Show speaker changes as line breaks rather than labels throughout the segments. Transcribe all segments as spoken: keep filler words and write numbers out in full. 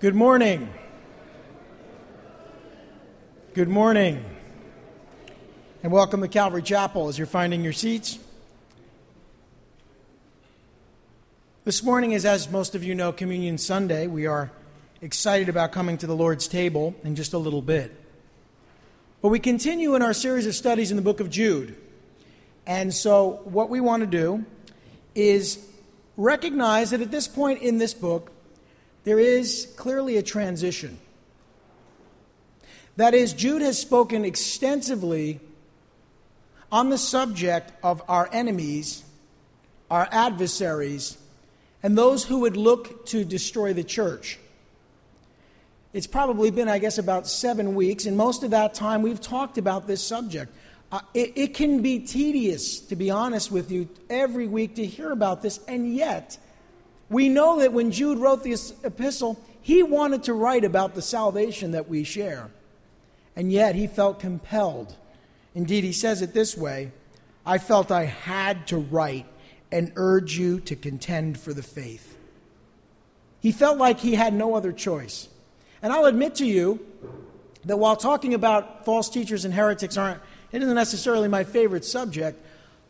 Good morning. Good morning. And welcome to Calvary Chapel as you're finding your seats. This morning is, as most of you know, Communion Sunday. We are excited about coming to the Lord's table in just a little bit. But we continue in our series of studies in the book of Jude. And so what we want to do is recognize that at this point in this book, there is clearly a transition. That is, Jude has spoken extensively on the subject of our enemies, our adversaries, and those who would look to destroy the church. It's probably been, I guess, about seven weeks, and most of that time we've talked about this subject. Uh, it, it can be tedious, to be honest with you, every week to hear about this, and yet we know that when Jude wrote this epistle, he wanted to write about the salvation that we share. And yet he felt compelled. Indeed, he says it this way, I felt I had to write and urge you to contend for the faith. He felt like he had no other choice. And I'll admit to you that while talking about false teachers and heretics aren't, it isn't necessarily my favorite subject,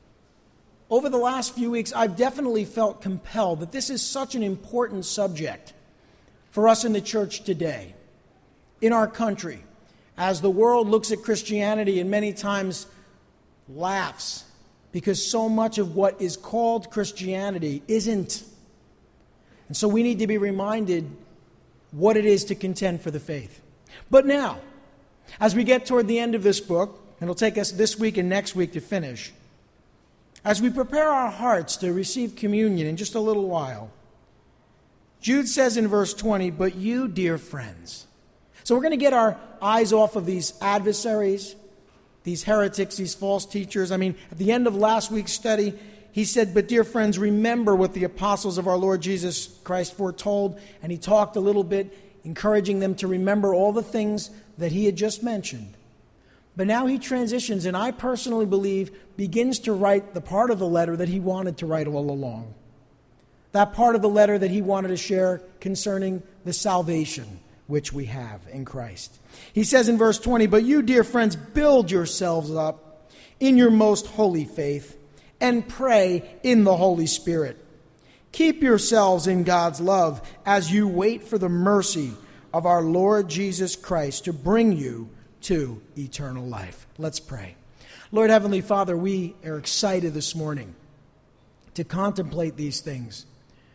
over the last few weeks, I've definitely felt compelled that this is such an important subject for us in the church today, in our country, as the world looks at Christianity and many times laughs because so much of what is called Christianity isn't. And so we need to be reminded what it is to contend for the faith. But now, as we get toward the end of this book, and it'll take us this week and next week to finish, as we prepare our hearts to receive communion in just a little while, Jude says in verse twenty, but you, dear friends. So we're going to get our eyes off of these adversaries, these heretics, these false teachers. I mean, at the end of last week's study, he said, but dear friends, remember what the apostles of our Lord Jesus Christ foretold. And he talked a little bit, encouraging them to remember all the things that he had just mentioned. But now he transitions, and I personally believe begins to write the part of the letter that he wanted to write all along. That part of the letter that he wanted to share concerning the salvation which we have in Christ. He says in verse twenty, but you, dear friends, build yourselves up in your most holy faith and pray in the Holy Spirit. Keep yourselves in God's love as you wait for the mercy of our Lord Jesus Christ to bring you to eternal life. Let's pray. Lord Heavenly Father, we are excited this morning to contemplate these things.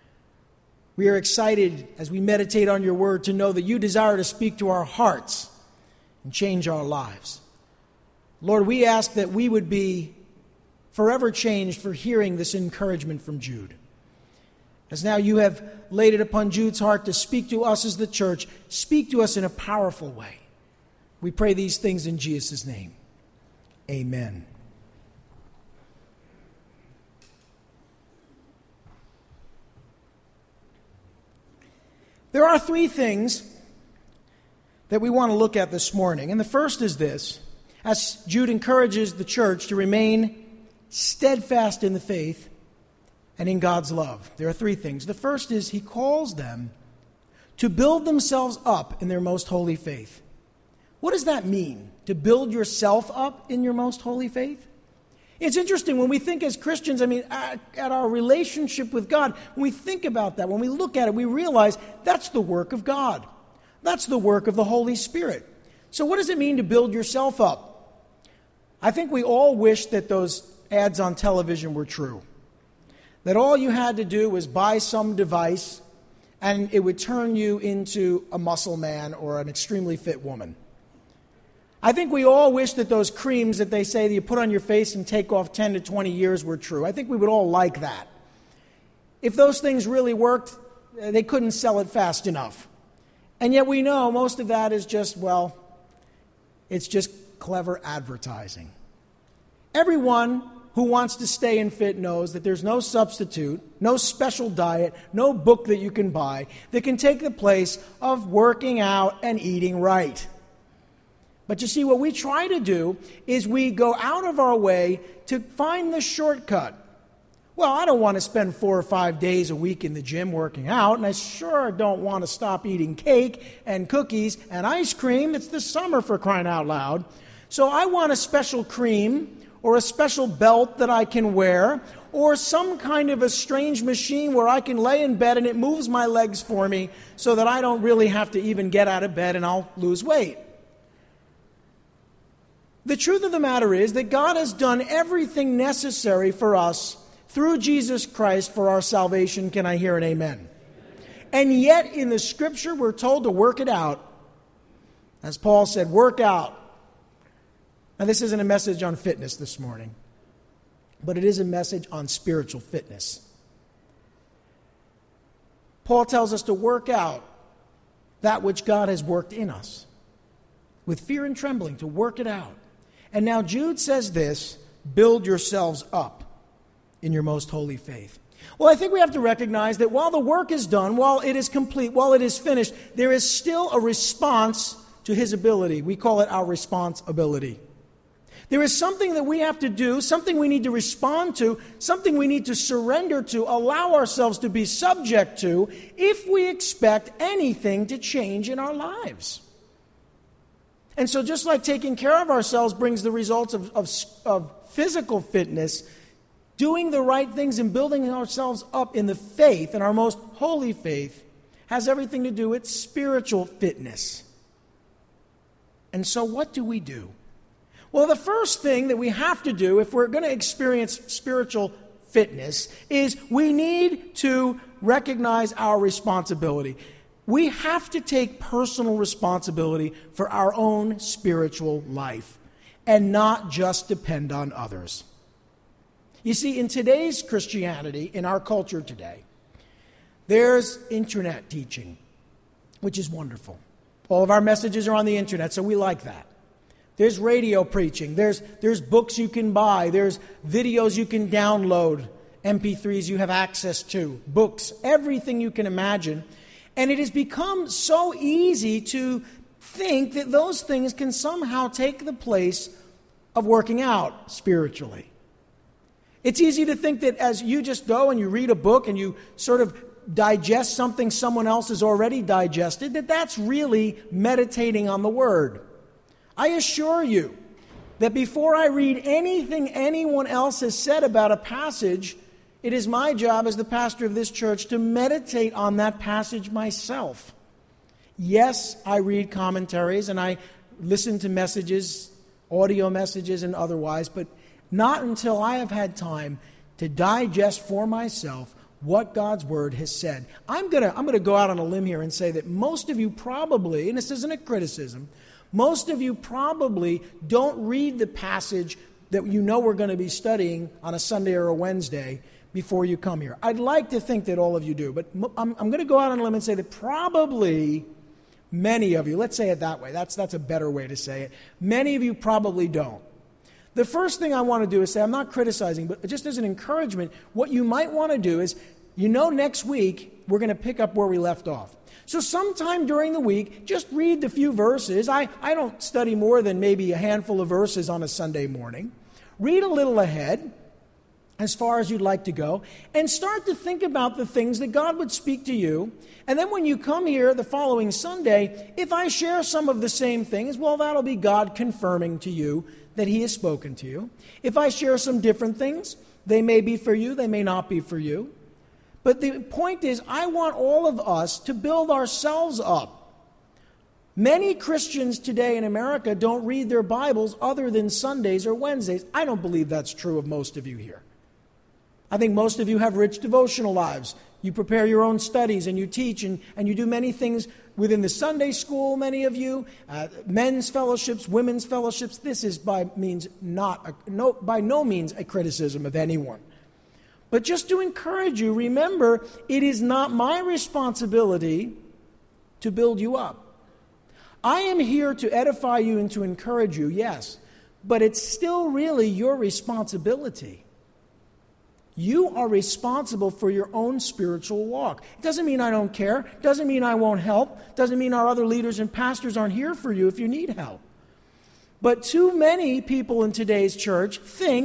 We are excited as we meditate on your word to know that you desire to speak to our hearts and change our lives. Lord, we ask that we would be forever changed for hearing this encouragement from Jude. As now you have laid it upon Jude's heart to speak to us as the church, speak to us in a powerful way. We pray these things in Jesus' name. Amen. There are three things that we want to look at this morning. And the first is this. As Jude encourages the church to remain steadfast in the faith and in God's love. There are three things. The first is he calls them to build themselves up in their most holy faith. What does that mean, to build yourself up in your most holy faith? It's interesting when we think as Christians, I mean, at, at our relationship with God, when we think about that, when we look at it, we realize that's the work of God. That's the work of the Holy Spirit. So what does it mean to build yourself up? I think we all wish that those ads on television were true. That all you had to do was buy some device and it would turn you into a muscle man or an extremely fit woman. I think we all wish that those creams that they say that you put on your face and take off ten to twenty years were true. I think we would all like that. If those things really worked, they couldn't sell it fast enough. And yet we know most of that is just, well, it's just clever advertising. Everyone who wants to stay and fit knows that there's no substitute, no special diet, no book that you can buy that can take the place of working out and eating right. But you see, what we try to do is we go out of our way to find the shortcut. Well, I don't want to spend four or five days a week in the gym working out, and I sure don't want to stop eating cake and cookies and ice cream. It's the summer, for crying out loud. So I want a special cream or a special belt that I can wear, or some kind of a strange machine where I can lay in bed and it moves my legs for me so that I don't really have to even get out of bed and I'll lose weight. The truth of the matter is that God has done everything necessary for us through Jesus Christ for our salvation. Can I hear an amen? And yet in the Scripture we're told to work it out. As Paul said, work out. Now this isn't a message on fitness this morning, but it is a message on spiritual fitness. Paul tells us to work out that which God has worked in us, with fear and trembling, to work it out. And now Jude says this, build yourselves up in your most holy faith. Well, I think we have to recognize that while the work is done, while it is complete, while it is finished, there is still a response to his ability. We call it our responsibility. There is something that we have to do, something we need to respond to, something we need to surrender to, allow ourselves to be subject to, if we expect anything to change in our lives. And so just like taking care of ourselves brings the results of, of, of physical fitness, doing the right things and building ourselves up in the faith, in our most holy faith, has everything to do with spiritual fitness. And so what do we do? Well, the first thing that we have to do if we're going to experience spiritual fitness is we need to recognize our responsibility. We have to take personal responsibility for our own spiritual life and not just depend on others. You see, in today's Christianity, in our culture today, there's internet teaching, which is wonderful. All of our messages are on the internet, so we like that. There's radio preaching. There's, there's books you can buy. There's videos you can download, M P threes you have access to, books, everything you can imagine. And it has become so easy to think that those things can somehow take the place of working out spiritually. It's easy to think that as you just go and you read a book and you sort of digest something someone else has already digested, that that's really meditating on the Word. I assure you that before I read anything anyone else has said about a passage, it is my job as the pastor of this church to meditate on that passage myself. Yes, I read commentaries and I listen to messages, audio messages and otherwise, but not until I have had time to digest for myself what God's Word has said. I'm going to I'm going to go out on a limb here and say that most of you probably, and this isn't a criticism, most of you probably don't read the passage that you know we're going to be studying on a Sunday or a Wednesday before you come here. I'd like to think that all of you do, but I'm, I'm going to go out on a limb and say that probably many of you, let's say it that way, that's, that's a better way to say it, many of you probably don't. The first thing I want to do is say, I'm not criticizing, but just as an encouragement, what you might want to do is, you know, next week we're going to pick up where we left off. So sometime during the week, just read the few verses. I, I don't study more than maybe a handful of verses on a Sunday morning. Read a little ahead, as far as you'd like to go, and start to think about the things that God would speak to you. And then when you come here the following Sunday, if I share some of the same things, well, that'll be God confirming to you that He has spoken to you. If I share some different things, they may be for you, they may not be for you. But the point is, I want all of us to build ourselves up. Many Christians today in America don't read their Bibles other than Sundays or Wednesdays. I don't believe that's true of most of you here. I think most of you have rich devotional lives. You prepare your own studies and you teach and, and you do many things within the Sunday school, many of you, uh, men's fellowships, women's fellowships. This is by means not a, no, by no means a criticism of anyone. But just to encourage you, remember, it is not my responsibility to build you up. I am here to edify you and to encourage you, yes, but it's still really your responsibility. You are responsible for your own spiritual walk. It doesn't mean I don't care. It doesn't mean I won't help. It doesn't mean our other leaders and pastors aren't here for you if you need help. But too many people in today's church think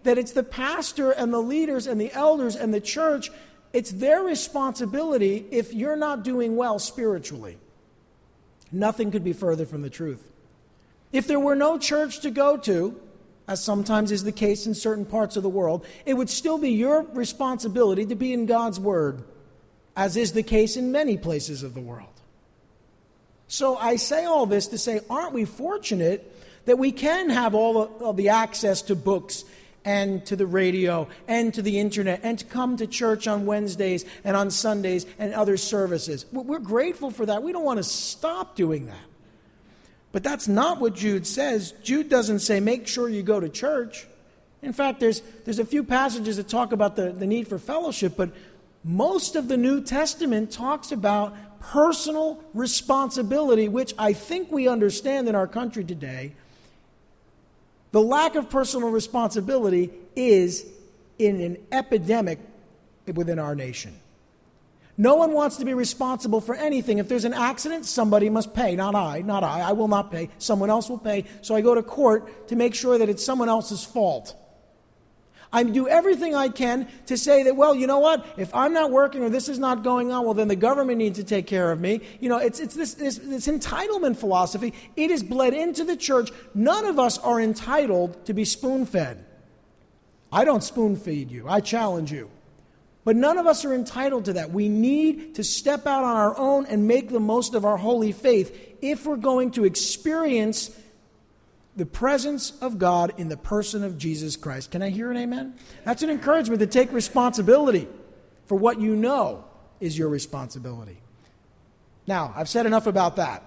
that it's the pastor and the leaders and the elders and the church, it's their responsibility if you're not doing well spiritually. Nothing could be further from the truth. If there were no church to go to, as sometimes is the case in certain parts of the world, it would still be your responsibility to be in God's Word, as is the case in many places of the world. So I say all this to say, aren't we fortunate that we can have all of the access to books and to the radio and to the internet and to come to church on Wednesdays and on Sundays and other services? We're grateful for that. We don't want to stop doing that. But that's not what Jude says. Jude doesn't say, make sure you go to church. In fact, there's there's a few passages that talk about the, the need for fellowship, but most of the New Testament talks about personal responsibility, which I think we understand in our country today. The lack of personal responsibility is in an epidemic within our nation. No one wants to be responsible for anything. If there's an accident, somebody must pay. Not I, not I. I will not pay. Someone else will pay. So I go to court to make sure that it's someone else's fault. I do everything I can to say that, well, you know what? If I'm not working or this is not going on, well, then the government needs to take care of me. You know, it's it's this, this, this entitlement philosophy. It is bled into the church. None of us are entitled to be spoon-fed. I don't spoon-feed you. I challenge you. But none of us are entitled to that. We need to step out on our own and make the most of our holy faith if we're going to experience the presence of God in the person of Jesus Christ. Can I hear an amen? That's an encouragement to take responsibility for what you know is your responsibility. Now, I've said enough about that.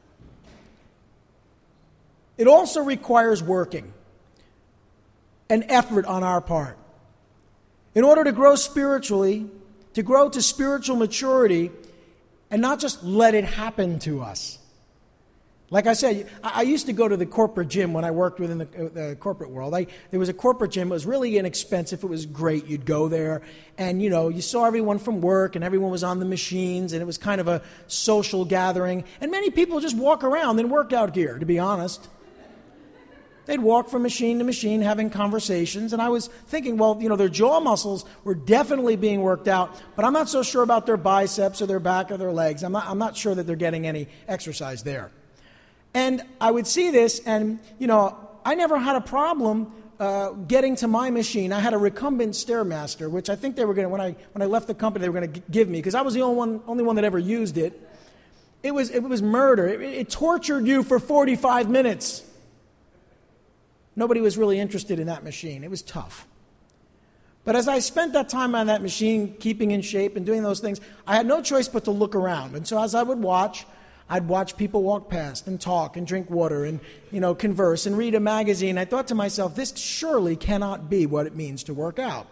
It also requires working, an effort on our part. In order to grow spiritually, to grow to spiritual maturity, and not just let it happen to us. Like I said, I used to go to the corporate gym when I worked within the, the corporate world. I, there was a corporate gym. It was really inexpensive. It was great. You'd go there, and, you know, you saw everyone from work, and everyone was on the machines, and it was kind of a social gathering. And many people just walk around in workout gear, to be honest. They'd walk from machine to machine having conversations, and I was thinking, well, you know, their jaw muscles were definitely being worked out, but I'm not so sure about their biceps or their back or their legs. I'm not, I'm not sure that they're getting any exercise there. And I would see this, and, you know, I never had a problem uh, getting to my machine. I had a recumbent Stairmaster, which I think they were going to, when I when I left the company, they were going to give me, because I was the only one, only one that ever used it. It was, it was murder. It, it tortured you for forty-five minutes. Nobody was really interested in that machine. It was tough. But as I spent that time on that machine, keeping in shape and doing those things, I had no choice but to look around. And so as I would watch, I'd watch people walk past and talk and drink water and, you know, converse and read a magazine. I thought to myself, this surely cannot be what it means to work out.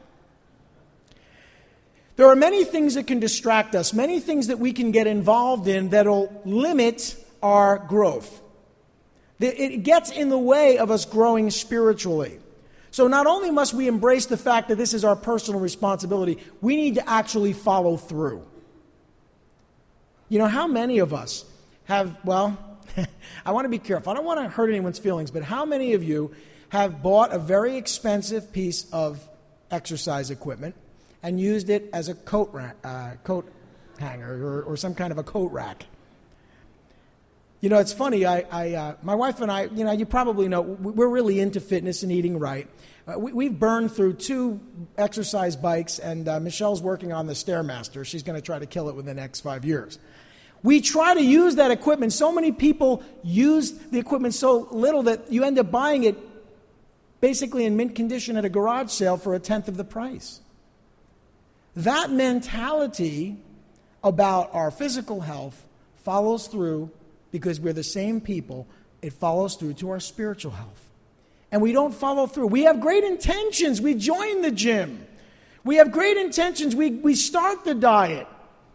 There are many things that can distract us, many things that we can get involved in that'll limit our growth. It gets in the way of us growing spiritually. So not only must we embrace the fact that this is our personal responsibility, we need to actually follow through. You know, how many of us have, well, I want to be careful. I don't want to hurt anyone's feelings, but how many of you have bought a very expensive piece of exercise equipment and used it as a coat rack, uh, coat hanger or, or some kind of a coat rack? You know, it's funny, I, I, uh, my wife and I, you know, you probably know, we're really into fitness and eating right. Uh, we, we've burned through two exercise bikes, and uh, Michelle's working on the Stairmaster. She's going to try to kill it within the next five years. We try to use that equipment. So many people use the equipment so little that you end up buying it basically in mint condition at a garage sale for a tenth of the price. That mentality about our physical health follows through. Because we're the same people, it follows through to our spiritual health. And we don't follow through. We have great intentions. We join the gym. We have great intentions. We, we start the diet.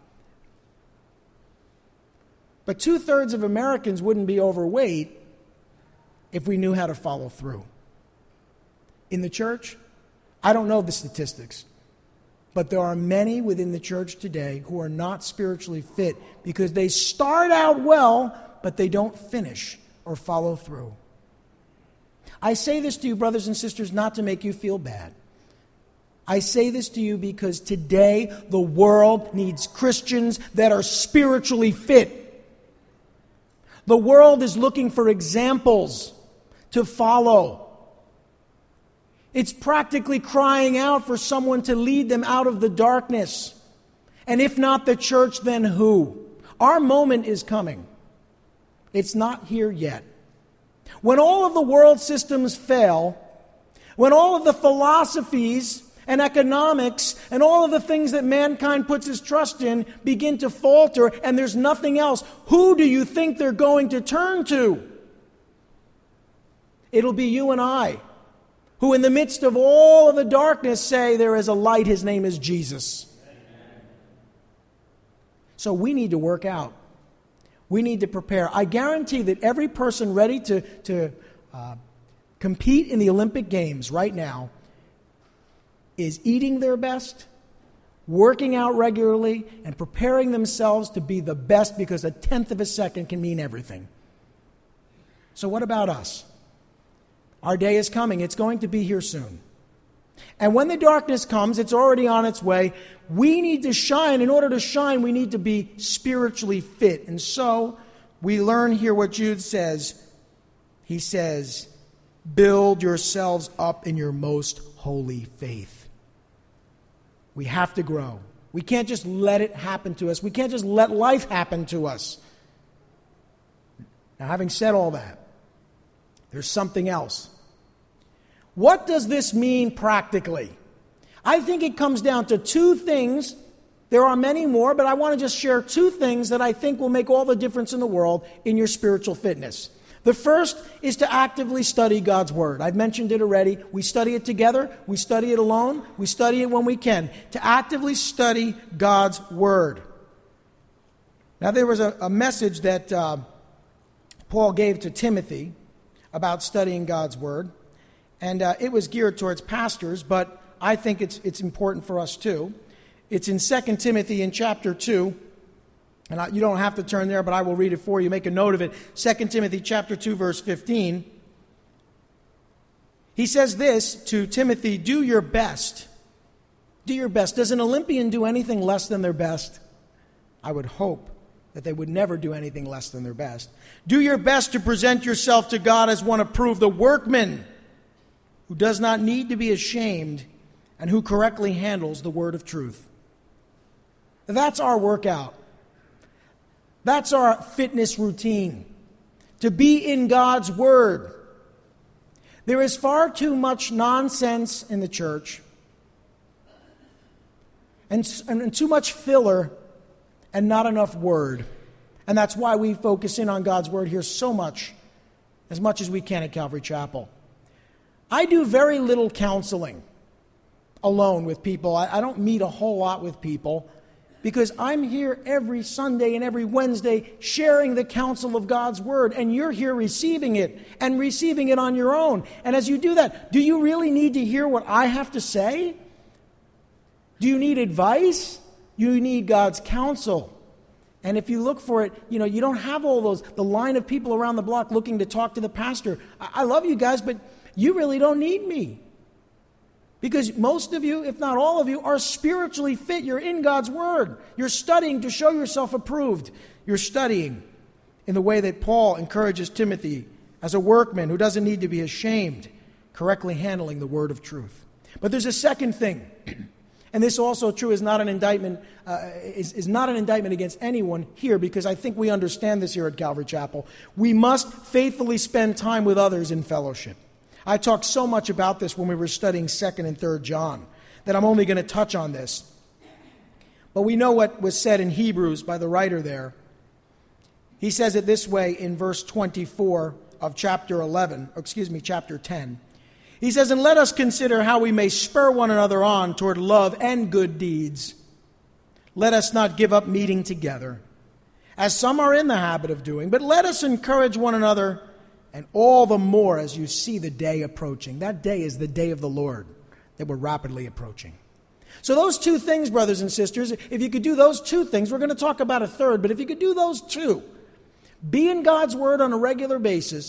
But two-thirds of Americans wouldn't be overweight if we knew how to follow through. In the church, I don't know the statistics, but there are many within the church today who are not spiritually fit because they start out well, but they don't finish or follow through. I say this to you, brothers and sisters, not to make you feel bad. I say this to you because today the world needs Christians that are spiritually fit. The world is looking for examples to follow. It's practically crying out for someone to lead them out of the darkness. And if not the church, then who? Our moment is coming. It's not here yet. When all of the world systems fail, when all of the philosophies and economics and all of the things that mankind puts his trust in begin to falter and there's nothing else, who do you think they're going to turn to? It'll be you and I, who in the midst of all of the darkness say there is a light, his name is Jesus. So we need to work out. We need to prepare. I guarantee that every person ready to, to uh, compete in the Olympic Games right now is eating their best, working out regularly, and preparing themselves to be the best, because a tenth of a second can mean everything. So what about us? Our day is coming. It's going to be here soon. And when the darkness comes, it's already on its way. We need to shine. In order to shine, we need to be spiritually fit. And so we learn here what Jude says. He says, build yourselves up in your most holy faith. We have to grow. We can't just let it happen to us. We can't just let life happen to us. Now, having said all that, there's something else. What does this mean practically? I think it comes down to two things. There are many more, but I want to just share two things that I think will make all the difference in the world in your spiritual fitness. The first is to actively study God's Word. I've mentioned it already. We study it together. We study it alone. We study it when we can. To actively study God's Word. Now, there was a, a message that uh, Paul gave to Timothy about studying God's Word. And uh, it was geared towards pastors, but I think it's it's important for us too. It's in Second Timothy in chapter two. And I, you don't have to turn there, but I will read it for you. Make a note of it. Second Timothy chapter two, verse fifteen. He says this to Timothy, do your best. Do your best. Does an Olympian do anything less than their best? I would hope that they would never do anything less than their best. Do your best to present yourself to God as one approved, a workman who does not need to be ashamed and who correctly handles the word of truth. That's our workout. That's our fitness routine, to be in God's Word. There is far too much nonsense in the church and, and too much filler and not enough Word. And that's why we focus in on God's Word here so much, as much as we can at Calvary Chapel. I do very little counseling alone with people. I, I don't meet a whole lot with people, because I'm here every Sunday and every Wednesday sharing the counsel of God's Word, and you're here receiving it and receiving it on your own. And as you do that, do you really need to hear what I have to say? Do you need advice? You need God's counsel. And if you look for it, you know, you don't have all those, the line of people around the block looking to talk to the pastor. I, I love you guys, but you really don't need me. Because most of you, if not all of you, are spiritually fit. You're in God's Word. You're studying to show yourself approved. You're studying in the way that Paul encourages Timothy as a workman who doesn't need to be ashamed, correctly handling the word of truth. But there's a second thing, and this also true is not an indictment uh, is, is not an indictment against anyone here, because I think we understand this here at Calvary Chapel. We must faithfully spend time with others in fellowship. I talked so much about this when we were studying Second and Third John that I'm only going to touch on this. But we know what was said in Hebrews by the writer there. He says it this way in verse twenty-four of chapter eleven, or excuse me, chapter ten. He says, and let us consider how we may spur one another on toward love and good deeds. Let us not give up meeting together, as some are in the habit of doing, but let us encourage one another, and all the more as you see the day approaching. That day is the day of the Lord that we're rapidly approaching. So those two things, brothers and sisters, if you could do those two things, we're going to talk about a third, but if you could do those two, be in God's Word on a regular basis,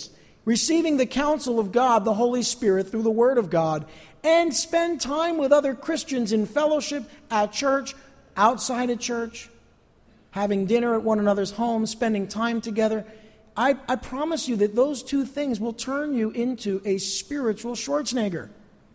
receiving the counsel of God, the Holy Spirit, through the Word of God, and spend time with other Christians in fellowship, at church, outside of church, having dinner at one another's homes, spending time together. I, I promise you that those two things will turn you into a spiritual Schwarzenegger.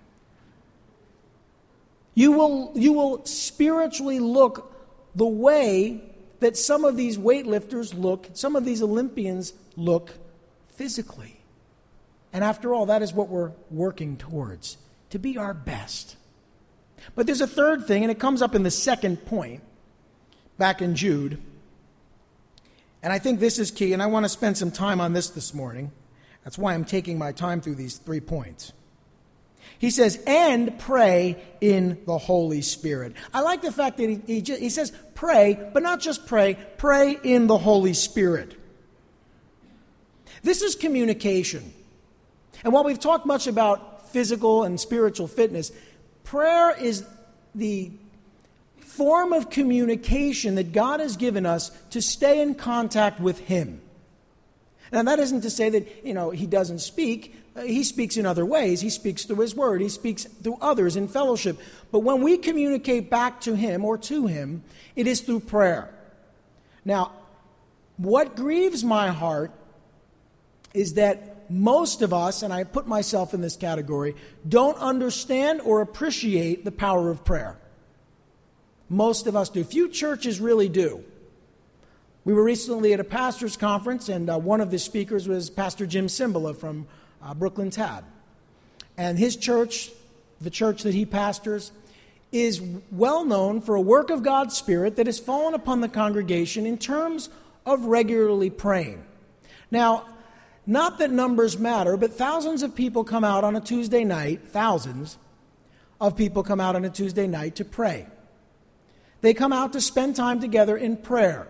You will, you will spiritually look the way that some of these weightlifters look, some of these Olympians look physically. And after all, that is what we're working towards, to be our best. But there's a third thing, and it comes up in the second point, back in Jude. And I think this is key, and I want to spend some time on this this morning. That's why I'm taking my time through these three points. He says, and pray in the Holy Spirit. I like the fact that he, he, just, he says pray, but not just pray, pray in the Holy Spirit. This is communication. And while we've talked much about physical and spiritual fitness, prayer is the form of communication that God has given us to stay in contact with Him. Now, that isn't to say that, you know, He doesn't speak. Uh, he speaks in other ways. He speaks through His Word. He speaks through others in fellowship. But when we communicate back to Him or to Him, it is through prayer. Now, what grieves my heart is that most of us, and I put myself in this category, don't understand or appreciate the power of prayer. Most of us do. Few churches really do. We were recently at a pastor's conference, and uh, one of the speakers was Pastor Jim Cymbala from uh, Brooklyn Tab. And his church, the church that he pastors, is well known for a work of God's Spirit that has fallen upon the congregation in terms of regularly praying. Now, not that numbers matter, but thousands of people come out on a Tuesday night, thousands of people come out on a Tuesday night to pray. They come out to spend time together in prayer.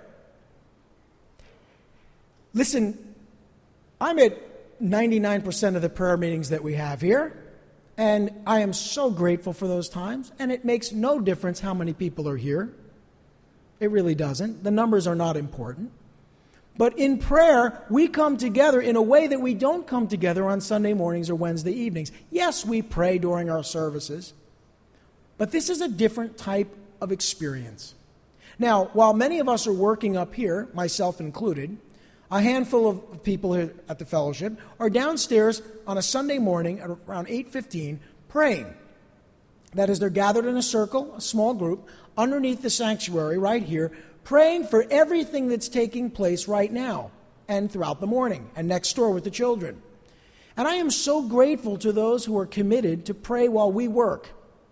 Listen, I'm at ninety-nine percent of the prayer meetings that we have here, and I am so grateful for those times, and it makes no difference how many people are here. It really doesn't. The numbers are not important. But in prayer, we come together in a way that we don't come together on Sunday mornings or Wednesday evenings. Yes, we pray during our services, but this is a different type of experience. Now, while many of us are working up here, myself included, a handful of people here at the fellowship are downstairs on a Sunday morning at around eight fifteen praying. That is, they're gathered in a circle, a small group, underneath the sanctuary right here, praying for everything that's taking place right now and throughout the morning and next door with the children. And I am so grateful to those who are committed to pray while we work.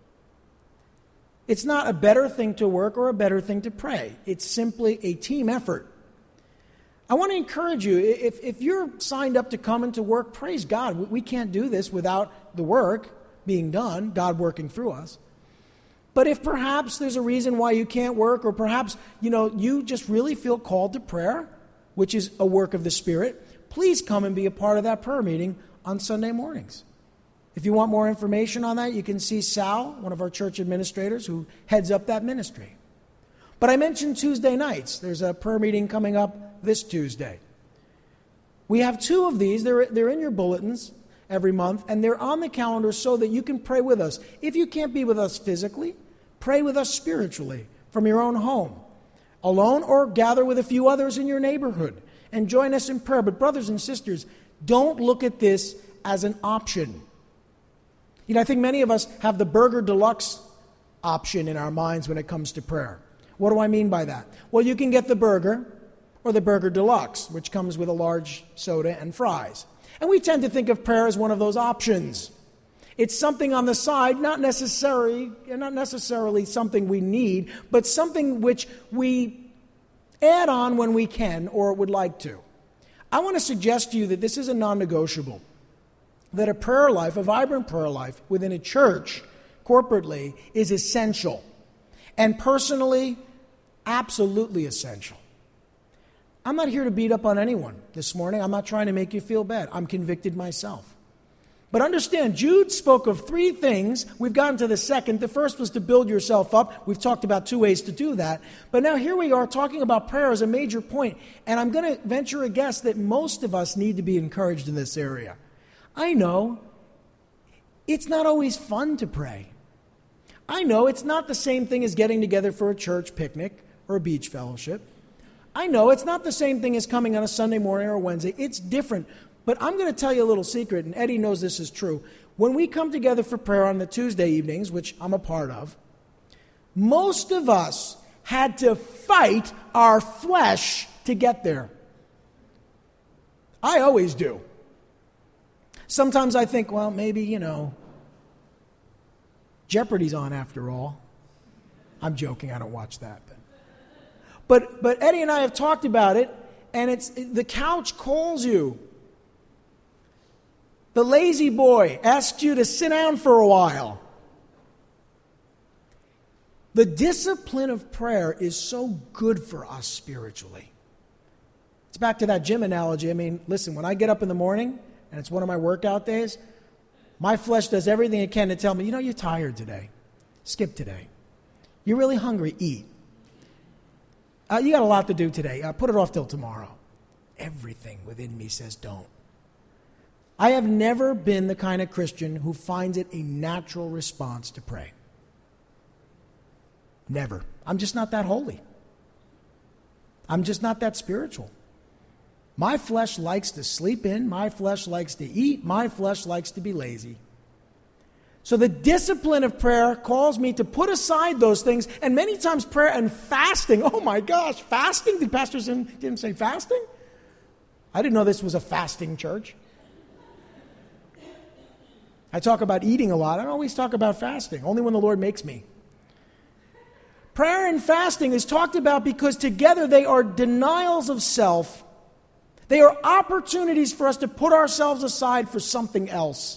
It's not a better thing to work or a better thing to pray. It's simply a team effort. I want to encourage you, if, if you're signed up to come into work, praise God. We can't do this without the work being done, God working through us. But if perhaps there's a reason why you can't work, or perhaps, you know, you just really feel called to prayer, which is a work of the Spirit, please come and be a part of that prayer meeting on Sunday mornings. If you want more information on that, you can see Sal, one of our church administrators, who heads up that ministry. But I mentioned Tuesday nights. There's a prayer meeting coming up this Tuesday. We have two of these. They're, they're in your bulletins every month, and they're on the calendar so that you can pray with us. If you can't be with us physically, pray with us spiritually from your own home, alone or gather with a few others in your neighborhood and join us in prayer. But brothers and sisters, don't look at this as an option. You know, I think many of us have the Burger Deluxe option in our minds when it comes to prayer. What do I mean by that? Well, you can get the burger or the Burger Deluxe, which comes with a large soda and fries. And we tend to think of prayer as one of those options. It's something on the side, not necessarily, not necessarily something we need, but something which we add on when we can or would like to. I want to suggest to you that this is a non-negotiable, that a prayer life, a vibrant prayer life within a church, corporately, is essential. And personally, absolutely essential. I'm not here to beat up on anyone this morning. I'm not trying to make you feel bad. I'm convicted myself. But understand, Jude spoke of three things. We've gotten to the second. The first was to build yourself up. We've talked about two ways to do that. But now here we are talking about prayer as a major point. And I'm going to venture a guess that most of us need to be encouraged in this area. I know it's not always fun to pray. I know it's not the same thing as getting together for a church picnic or a beach fellowship. I know it's not the same thing as coming on a Sunday morning or a Wednesday. It's different. But I'm going to tell you a little secret, and Eddie knows this is true. When we come together for prayer on the Tuesday evenings, which I'm a part of, most of us had to fight our flesh to get there. I always do. Sometimes I think, well, maybe, you know, Jeopardy's on after all. I'm joking, I don't watch that. But but, but Eddie and I have talked about it, and it's the couch calls you. The lazy boy asks you to sit down for a while. The discipline of prayer is so good for us spiritually. It's back to that gym analogy. I mean, listen, when I get up in the morning, and it's one of my workout days, my flesh does everything it can to tell me, you know, you're tired today. Skip today. You're really hungry. Eat. Uh, you got a lot to do today. Uh, put it off till tomorrow. Everything within me says don't. I have never been the kind of Christian who finds it a natural response to pray. Never. I'm just not that holy. I'm just not that spiritual. My flesh likes to sleep in. My flesh likes to eat. My flesh likes to be lazy. So the discipline of prayer calls me to put aside those things. And many times prayer and fasting. Oh my gosh, fasting? Did Pastor Sim didn't say fasting? I didn't know this was a fasting church. I talk about eating a lot. I don't always talk about fasting, only when the Lord makes me. Prayer and fasting is talked about because together they are denials of self. They are opportunities for us to put ourselves aside for something else.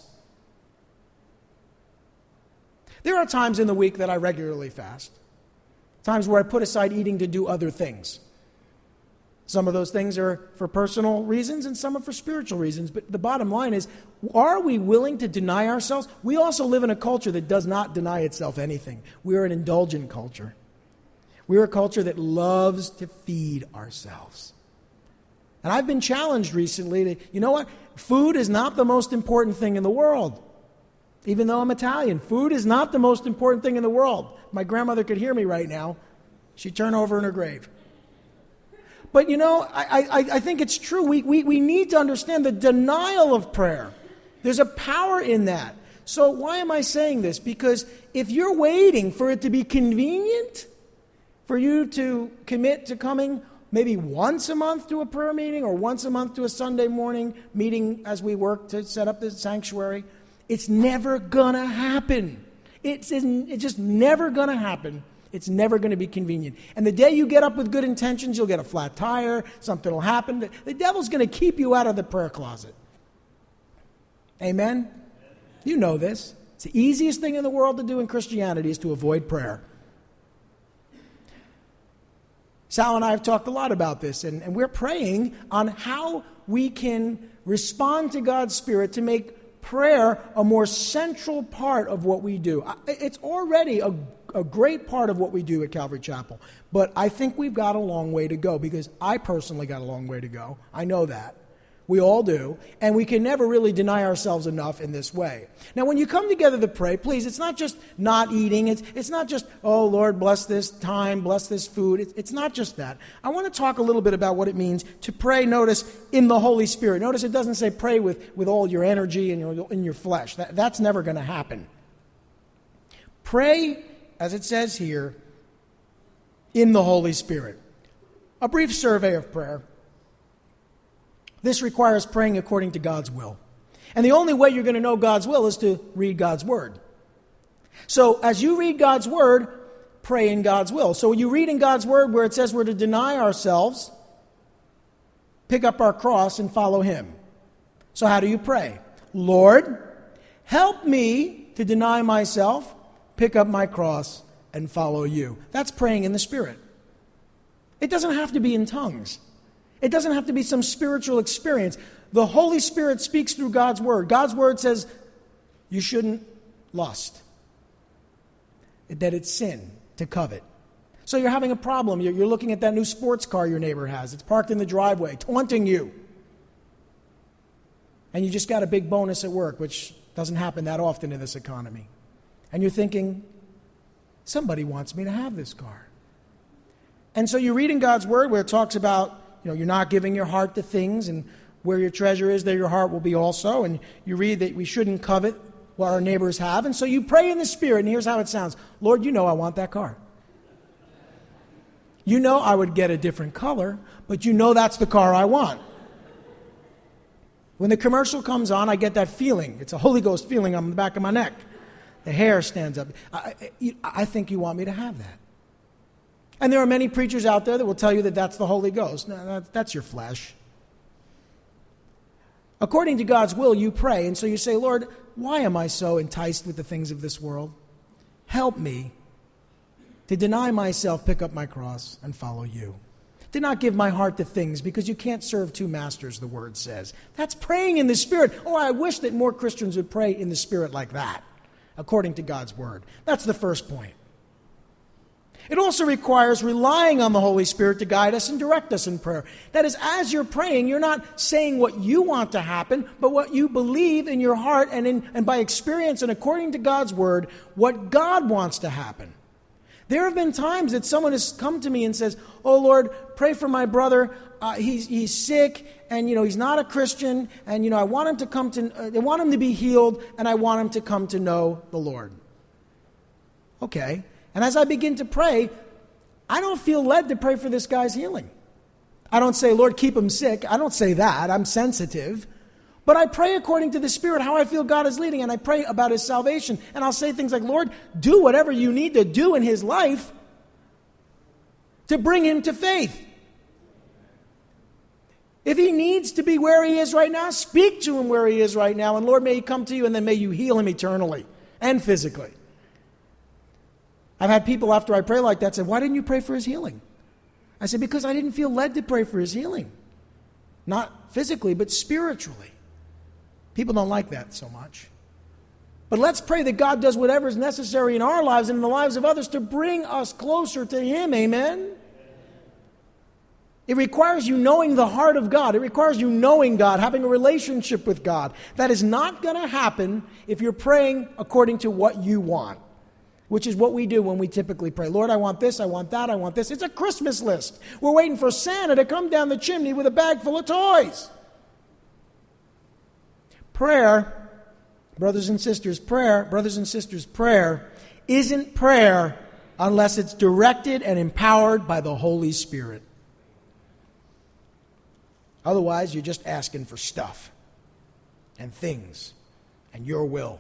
There are times in the week that I regularly fast. Times where I put aside eating to do other things. Some of those things are for personal reasons and some are for spiritual reasons. But the bottom line is, are we willing to deny ourselves? We also live in a culture that does not deny itself anything. We are an indulgent culture. We are a culture that loves to feed ourselves. And I've been challenged recently to, you know what? Food is not the most important thing in the world. Even though I'm Italian, food is not the most important thing in the world. My grandmother could hear me right now. She'd turn over in her grave. But, you know, I, I, I think it's true. We, we, we need to understand the denial of prayer. There's a power in that. So why am I saying this? Because if you're waiting for it to be convenient, for you to commit to coming maybe once a month to a prayer meeting or once a month to a Sunday morning meeting as we work to set up the sanctuary, it's never going to happen. It's, it's just never going to happen. It's never going to be convenient. And the day you get up with good intentions, you'll get a flat tire, something will happen. The, the devil's going to keep you out of the prayer closet. Amen? You know this. It's the easiest thing in the world to do in Christianity is to avoid prayer. Sal and I have talked a lot about this, and, and we're praying on how we can respond to God's Spirit to make prayer a more central part of what we do. It's already a, a great part of what we do at Calvary Chapel, but I think we've got a long way to go because I personally got a long way to go. I know that. We all do, and we can never really deny ourselves enough in this way. Now, when you come together to pray, please, it's not just not eating. It's, it's not just, oh, Lord, bless this time, bless this food. It's, it's not just that. I want to talk a little bit about what it means to pray, notice, in the Holy Spirit. Notice it doesn't say pray with, with all your energy and your, in your flesh. That, that's never going to happen. Pray, as it says here, in the Holy Spirit. A brief survey of prayer. This requires praying according to God's will. And the only way you're going to know God's will is to read God's Word. So as you read God's Word, pray in God's will. So you read in God's Word where it says we're to deny ourselves, pick up our cross, and follow Him. So how do you pray? Lord, help me to deny myself, pick up my cross, and follow you. That's praying in the Spirit. It doesn't have to be in tongues. It doesn't have to be some spiritual experience. The Holy Spirit speaks through God's Word. God's Word says, you shouldn't lust, that it's sin to covet. So you're having a problem. You're, you're looking at that new sports car your neighbor has. It's parked in the driveway, taunting you. And you just got a big bonus at work, which doesn't happen that often in this economy. And you're thinking, somebody wants me to have this car. And so you read in God's Word where it talks about, you know, you're not giving your heart to things, and where your treasure is, there your heart will be also. And you read that we shouldn't covet what our neighbors have. And so you pray in the Spirit, and here's how it sounds. Lord, you know I want that car. You know I would get a different color, but you know that's the car I want. When the commercial comes on, I get that feeling. It's a Holy Ghost feeling on the back of my neck. The hair stands up. I, I, I think you want me to have that. And there are many preachers out there that will tell you that that's the Holy Ghost. No, that, that's your flesh. According to God's will, you pray, and so you say, Lord, why am I so enticed with the things of this world? Help me to deny myself, pick up my cross, and follow you. Do not give my heart to things, because you can't serve two masters, the Word says. That's praying in the Spirit. Oh, I wish that more Christians would pray in the Spirit like that, according to God's Word. That's the first point. It also requires relying on the Holy Spirit to guide us and direct us in prayer. That is, as you're praying, you're not saying what you want to happen, but what you believe in your heart and, in, and by experience and according to God's Word, what God wants to happen. There have been times that someone has come to me and says, oh, Lord, pray for my brother. Uh, he's, he's sick, and, you know, he's not a Christian, and, you know, I want him to come to, uh, I want him to be healed, and I want him to come to know the Lord. Okay. And as I begin to pray, I don't feel led to pray for this guy's healing. I don't say, Lord, keep him sick. I don't say that. I'm sensitive. But I pray according to the Spirit, how I feel God is leading, and I pray about his salvation. And I'll say things like, Lord, do whatever you need to do in his life to bring him to faith. If he needs to be where he is right now, speak to him where he is right now. And Lord, may he come to you, and then may you heal him eternally and physically. I've had people after I pray like that say, why didn't you pray for his healing? I said, because I didn't feel led to pray for his healing. Not physically, but spiritually. People don't like that so much. But let's pray that God does whatever is necessary in our lives and in the lives of others to bring us closer to him. Amen? It requires you knowing the heart of God. It requires you knowing God, having a relationship with God. That is not going to happen if you're praying according to what you want, which is what we do when we typically pray. Lord, I want this, I want that, I want this. It's a Christmas list. We're waiting for Santa to come down the chimney with a bag full of toys. Prayer, brothers and sisters, prayer, brothers and sisters, prayer isn't prayer unless it's directed and empowered by the Holy Spirit. Otherwise, you're just asking for stuff and things and your will.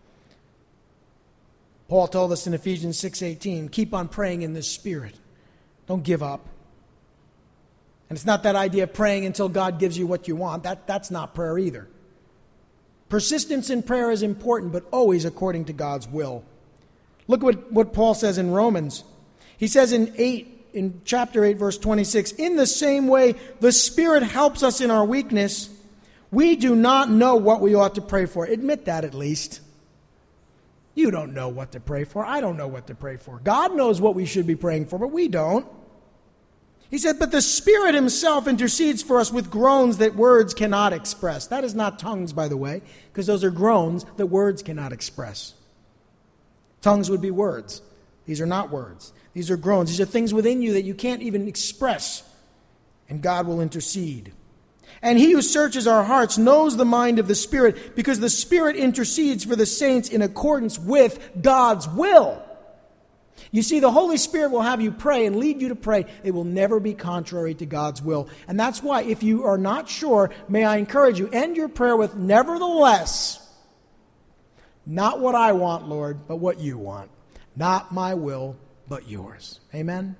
Paul told us in Ephesians six eighteen, keep on praying in the Spirit. Don't give up. And it's not that idea of praying until God gives you what you want. That, that's not prayer either. Persistence in prayer is important, but always according to God's will. Look what, what Paul says in Romans. He says in eight, in chapter eight, verse twenty-six, in the same way the Spirit helps us in our weakness. We do not know what we ought to pray for. Admit that at least. You don't know what to pray for. I don't know what to pray for. God knows what we should be praying for, but we don't. He said, but the Spirit himself intercedes for us with groans that words cannot express. That is not tongues, by the way, because those are groans that words cannot express. Tongues would be words. These are not words. These are groans. These are things within you that you can't even express. And God will intercede. And he who searches our hearts knows the mind of the Spirit, because the Spirit intercedes for the saints in accordance with God's will. You see, the Holy Spirit will have you pray and lead you to pray. It will never be contrary to God's will. And that's why, if you are not sure, may I encourage you, end your prayer with, nevertheless, not what I want, Lord, but what you want. Not my will, but yours. Amen?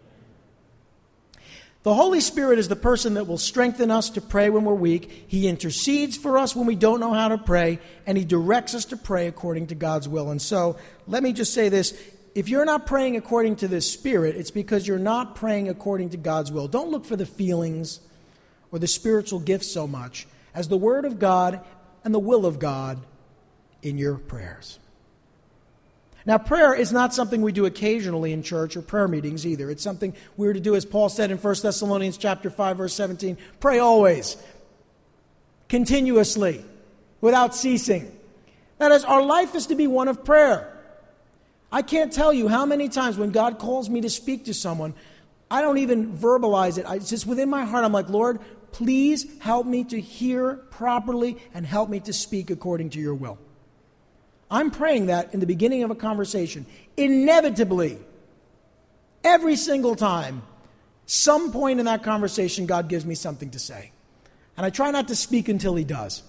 The Holy Spirit is the person that will strengthen us to pray when we're weak. He intercedes for us when we don't know how to pray, and he directs us to pray according to God's will. And so, let me just say this. If you're not praying according to the Spirit, it's because you're not praying according to God's will. Don't look for the feelings or the spiritual gifts so much as the Word of God and the will of God in your prayers. Now, prayer is not something we do occasionally in church or prayer meetings either. It's something we're to do, as Paul said in First Thessalonians chapter five, verse seventeen, pray always, continuously, without ceasing. That is, our life is to be one of prayer. I can't tell you how many times when God calls me to speak to someone, I don't even verbalize it. I, it's just within my heart, I'm like, Lord, please help me to hear properly and help me to speak according to your will. I'm praying that in the beginning of a conversation. Inevitably, every single time, some point in that conversation, God gives me something to say. And I try not to speak until he does.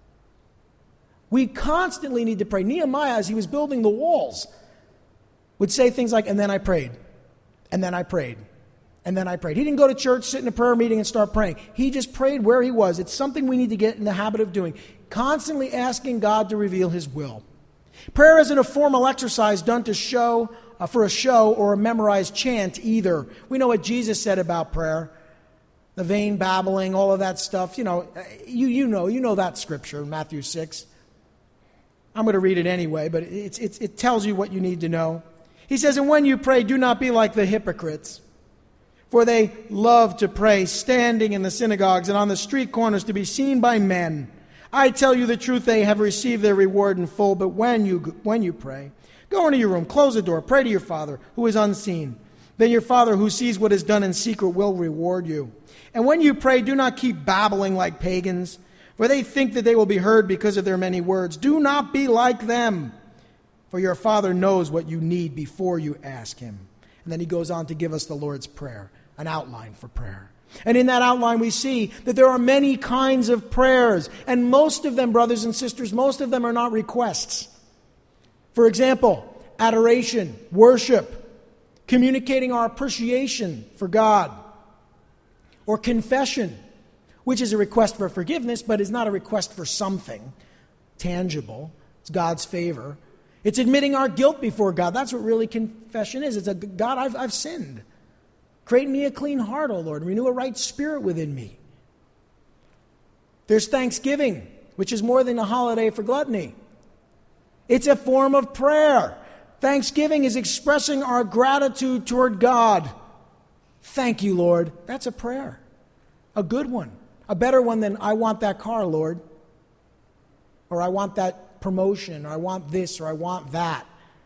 We constantly need to pray. Nehemiah, as he was building the walls, would say things like, and then I prayed, and then I prayed, and then I prayed. He didn't go to church, sit in a prayer meeting, and start praying. He just prayed where he was. It's something we need to get in the habit of doing, constantly asking God to reveal his will. Prayer isn't a formal exercise done to show, uh, for a show or a memorized chant either. We know what Jesus said about prayer. The vain babbling, all of that stuff. You know, you, you know, you know that scripture in Matthew six. I'm going to read it anyway, but it's, it's, it tells you what you need to know. He says, and when you pray, do not be like the hypocrites, for they love to pray, standing in the synagogues and on the street corners to be seen by men. I tell you the truth, they have received their reward in full. But when you when you pray, go into your room, close the door, pray to your Father who is unseen. Then your Father who sees what is done in secret will reward you. And when you pray, do not keep babbling like pagans, for they think that they will be heard because of their many words. Do not be like them, for your Father knows what you need before you ask him. And then he goes on to give us the Lord's Prayer, an outline for prayer. And in that outline, we see that there are many kinds of prayers. And most of them, brothers and sisters, most of them are not requests. For example, adoration, worship, communicating our appreciation for God, or confession, which is a request for forgiveness, but is not a request for something tangible. It's God's favor. It's admitting our guilt before God. That's what really confession is. It's a, God, I've, I've sinned. Create in me a clean heart, O Lord, and renew a right spirit within me. There's thanksgiving, which is more than a holiday for gluttony. It's a form of prayer. Thanksgiving is expressing our gratitude toward God. Thank you, Lord. That's a prayer. A good one. A better one than, I want that car, Lord. Or I want that promotion, or I want this, or I want that.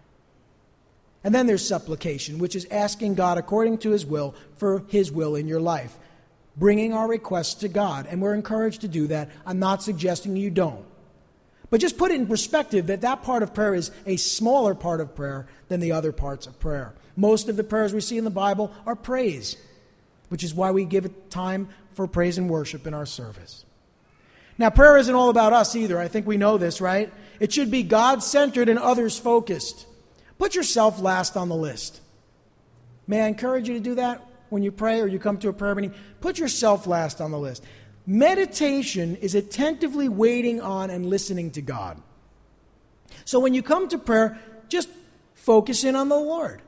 And then there's supplication, which is asking God according to his will for his will in your life. Bringing our requests to God. And we're encouraged to do that. I'm not suggesting you don't. But just put it in perspective that that part of prayer is a smaller part of prayer than the other parts of prayer. Most of the prayers we see in the Bible are praise, which is why we give it time for praise and worship in our service. Now, prayer isn't all about us either. I think we know this, right? It should be God-centered and others-focused. Put yourself last on the list. May I encourage you to do that when you pray or you come to a prayer meeting? Put yourself last on the list. Meditation is attentively waiting on and listening to God. So when you come to prayer, just focus in on the Lord.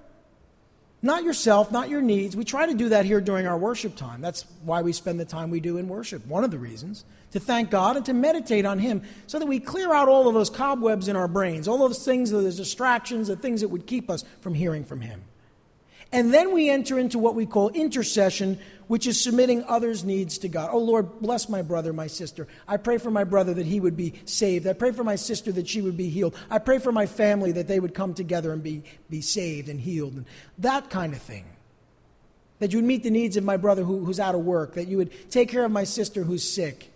Not yourself, not your needs. We try to do that here during our worship time. That's why we spend the time we do in worship. One of the reasons. To thank God and to meditate on him so that we clear out all of those cobwebs in our brains, all those things, those distractions, the things that would keep us from hearing from him. And then we enter into what we call intercession, which is submitting others' needs to God. Oh, Lord, bless my brother, my sister. I pray for my brother that he would be saved. I pray for my sister that she would be healed. I pray for my family that they would come together and be, be saved and healed. And that kind of thing. That you would meet the needs of my brother who, who's out of work. That you would take care of my sister who's sick.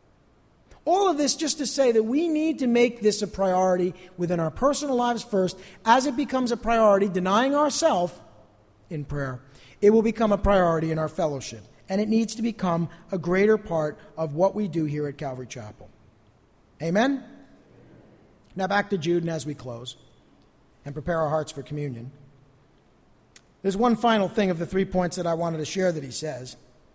All of this just to say that we need to make this a priority within our personal lives first. As it becomes a priority, denying ourselves in prayer, it will become a priority in our fellowship. And it needs to become a greater part of what we do here at Calvary Chapel. Amen? Now back to Jude, and as we close and prepare our hearts for communion, there's one final thing of the three points that I wanted to share that he says.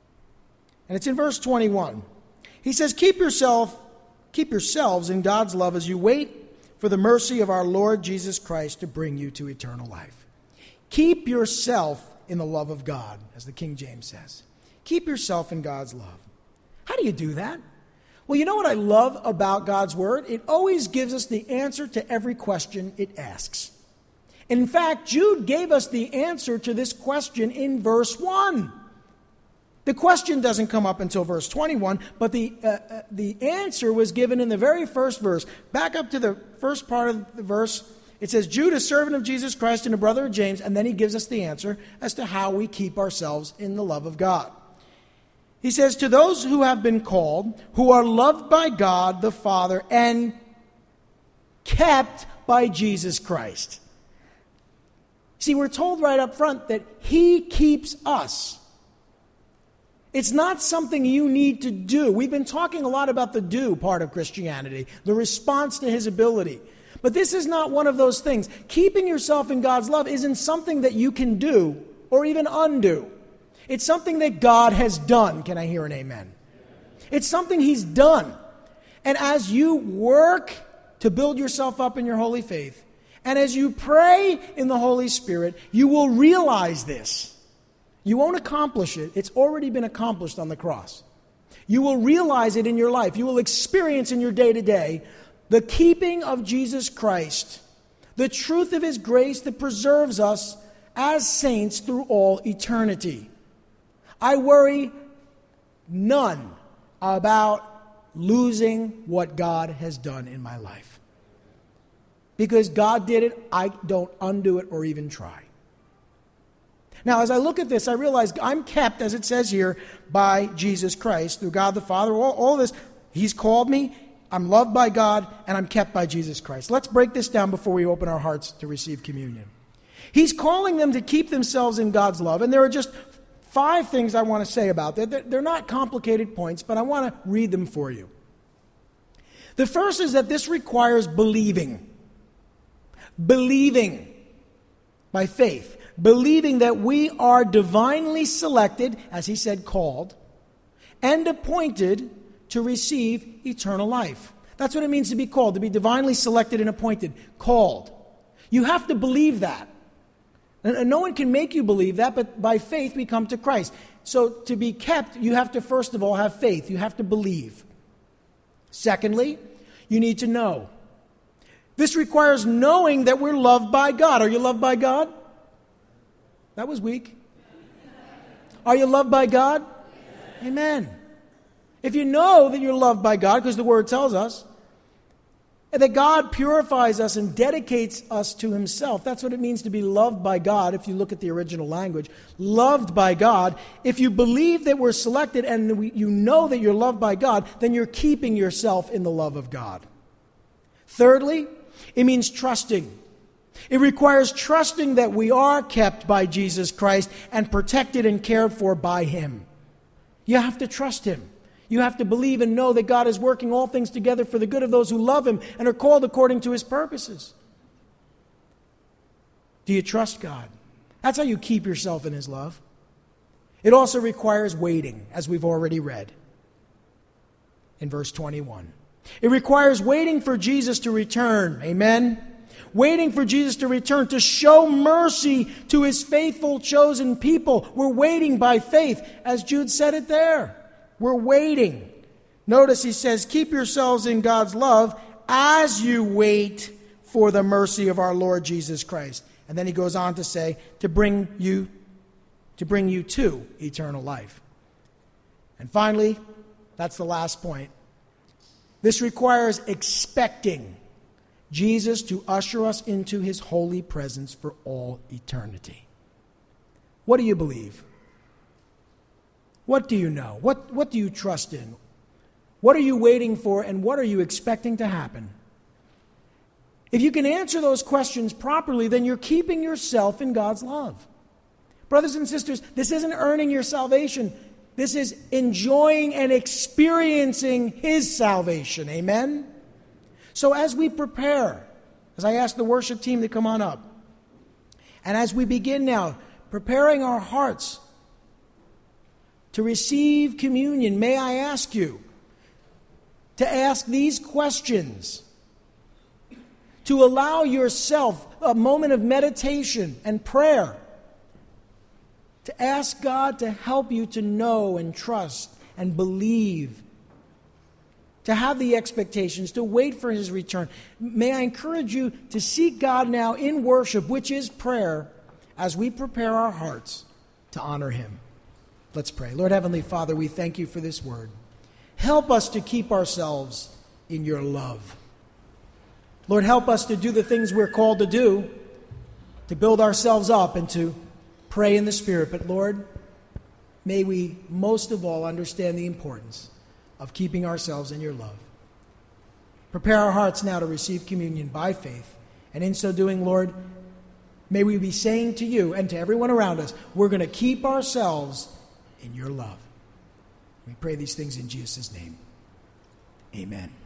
And it's in verse twenty-one. He says, keep yourself, keep yourselves in God's love as you wait for the mercy of our Lord Jesus Christ to bring you to eternal life. Keep yourself in the love of God, as the King James says. Keep yourself in God's love. How do you do that? Well, you know what I love about God's Word? It always gives us the answer to every question it asks. In fact, Jude gave us the answer to this question in verse one. The question doesn't come up until verse twenty-one, but the uh, uh, the answer was given in the very first verse. Back up to the first part of the verse. It says, Jude, a servant of Jesus Christ and a brother of James, and then he gives us the answer as to how we keep ourselves in the love of God. He says, to those who have been called, who are loved by God the Father and kept by Jesus Christ. See, we're told right up front that he keeps us. It's not something you need to do. We've been talking a lot about the do part of Christianity, the response to his ability. But this is not one of those things. Keeping yourself in God's love isn't something that you can do or even undo. It's something that God has done. Can I hear an amen? It's something he's done. And as you work to build yourself up in your holy faith, and as you pray in the Holy Spirit, you will realize this. You won't accomplish it. It's already been accomplished on the cross. You will realize it in your life. You will experience in your day-to-day the keeping of Jesus Christ, the truth of his grace that preserves us as saints through all eternity. I worry none about losing what God has done in my life. Because God did it, I don't undo it or even try. Now, as I look at this, I realize I'm kept, as it says here, by Jesus Christ, through God the Father. All, all this, he's called me, I'm loved by God, and I'm kept by Jesus Christ. Let's break this down before we open our hearts to receive communion. He's calling them to keep themselves in God's love, and there are just five things I want to say about that. They're not complicated points, but I want to read them for you. The first is that this requires believing. Believing by faith. Believing that we are divinely selected, as he said, called, and appointed to receive eternal life. That's what it means to be called, to be divinely selected and appointed. Called. You have to believe that. And no one can make you believe that, but by faith we come to Christ. So to be kept, you have to first of all have faith. You have to believe. Secondly, you need to know. This requires knowing that we're loved by God. Are you loved by God? That was weak. Are you loved by God? Amen. If you know that you're loved by God, because the Word tells us, that God purifies us and dedicates us to himself. That's what it means to be loved by God, if you look at the original language. Loved by God. If you believe that we're selected and we, you know that you're loved by God, then you're keeping yourself in the love of God. Thirdly, it means trusting. It requires trusting that we are kept by Jesus Christ and protected and cared for by him. You have to trust him. You have to believe and know that God is working all things together for the good of those who love him and are called according to his purposes. Do you trust God? That's how you keep yourself in his love. It also requires waiting, as we've already read in verse twenty-one. It requires waiting for Jesus to return. Amen? Waiting for Jesus to return to show mercy to his faithful chosen people. We're waiting by faith, as Jude said it there. We're waiting. Notice he says, keep yourselves in God's love as you wait for the mercy of our Lord Jesus Christ. And then he goes on to say, to bring you, to bring you to eternal life. And finally, that's the last point. This requires expecting Jesus to usher us into his holy presence for all eternity. What do you believe? What do you know? What, what do you trust in? What are you waiting for, and what are you expecting to happen? If you can answer those questions properly, then you're keeping yourself in God's love. Brothers and sisters, this isn't earning your salvation. This is enjoying and experiencing his salvation. Amen? So as we prepare, as I ask the worship team to come on up, and as we begin now, preparing our hearts to receive communion, may I ask you to ask these questions, to allow yourself a moment of meditation and prayer, to ask God to help you to know and trust and believe to have the expectations, to wait for his return. May I encourage you to seek God now in worship, which is prayer, as we prepare our hearts to honor him. Let's pray. Lord Heavenly Father, we thank you for this word. Help us to keep ourselves in your love. Lord, help us to do the things we're called to do, to build ourselves up and to pray in the Spirit. But Lord, may we most of all understand the importance of keeping ourselves in your love. Prepare our hearts now to receive communion by faith. And in so doing, Lord, may we be saying to you and to everyone around us, we're going to keep ourselves in your love. We pray these things in Jesus' name. Amen.